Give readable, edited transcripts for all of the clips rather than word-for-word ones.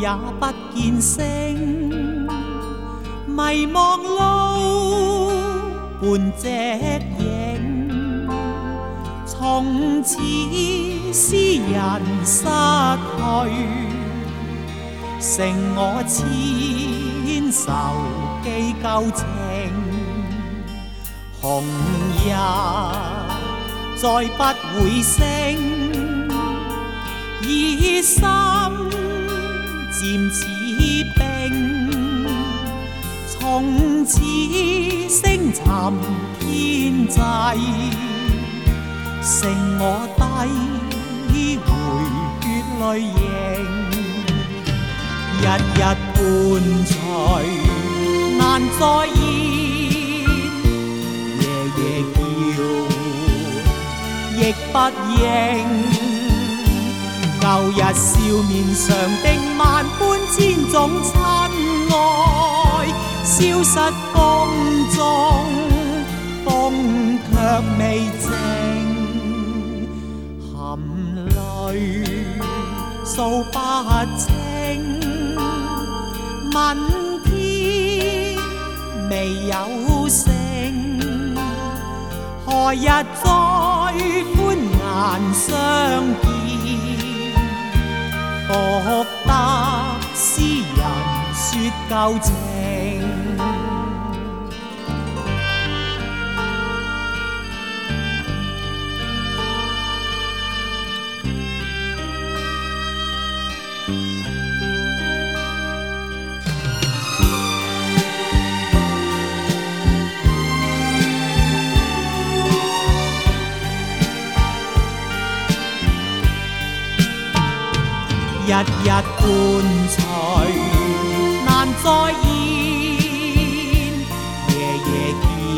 也不見星，迷茫路伴隻影，從此詩人失去，剩我千愁記舊情，紅日再不會升，以心漸似冰，從此星沉天際，剩我低回血淚凝，日日伴隨難再現，夜夜叫亦不應，舊日笑面上的萬般千種親愛，消失風中，風卻未靜，含淚訴不清，問天未有聲，何日再歡顏相見？復得詩人說舊情，日日伴隨難再現，夜夜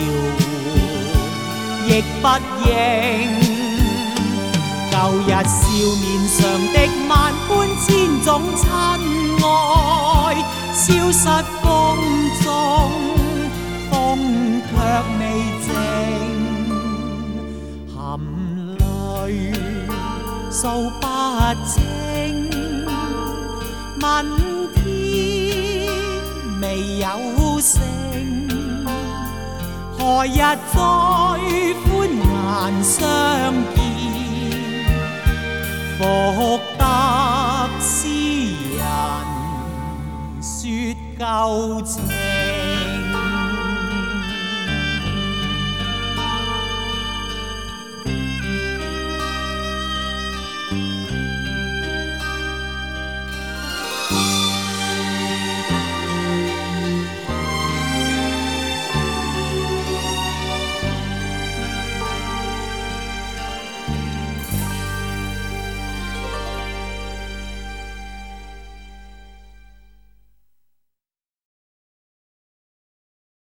叫亦不應，舊日笑面上的萬般千種親愛，消失風中，風卻未靜，含淚訴不清，問天未有聲，何日再歡顏相見？復得詩人說舊情。